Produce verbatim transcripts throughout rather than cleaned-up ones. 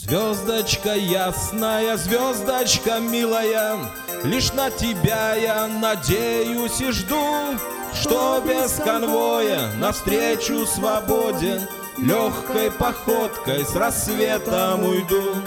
Звездочка ясная, звездочка милая, лишь на тебя я надеюсь и жду, что без конвоя навстречу свободе легкой походкой с рассветом уйду.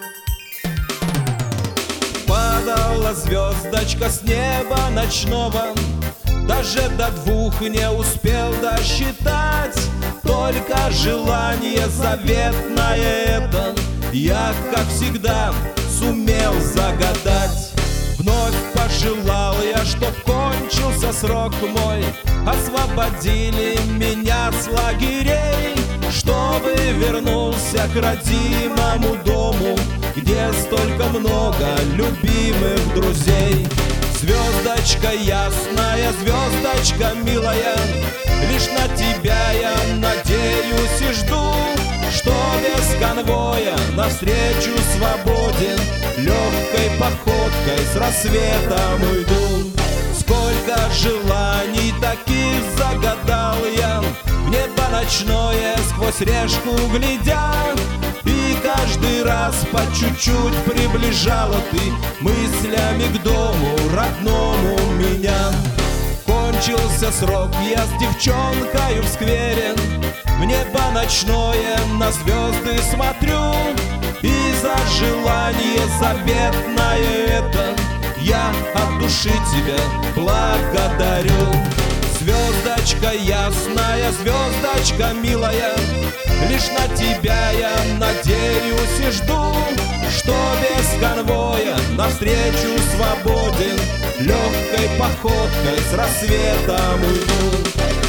Падала звездочка с неба ночного, даже до двух не успел досчитать. Только желание заветное это я, как всегда, сумел загадать. Вновь пожелал я, чтоб кончился срок мой, освободили меня с лагерей, чтобы вернулся к родимому дому, где столько много любимых друзей. Звездочка ясная, звездочка милая, лишь на тебя я надеюсь и жду, что без конвоя навстречу свободе легкой походкой с рассветом уйду. Сколько желаний таких загадал я, в небо ночное сквозь решку глядя, и каждый раз по чуть-чуть приближала ты мыслями к дому родному меня. Кончился срок, я с девчонкою в сквере, в небо ночное на звезды смотрю, и за желание заветное это я от души тебя благодарю. Звездочка ясная, звездочка милая, лишь на тебя я надеюсь и жду, что без конвоя навстречу свободе легкой походкой с рассветом уйду.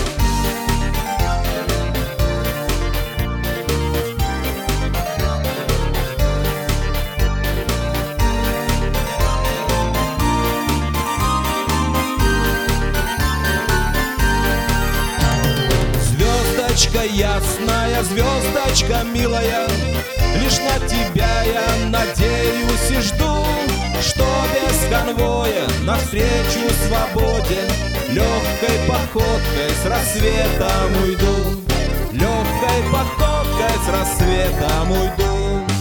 Звездочка ясная, звездочка милая, лишь на тебя я надеюсь и жду, что без конвоя навстречу свободе легкой походкой с рассветом уйду. Легкой походкой с рассветом уйду.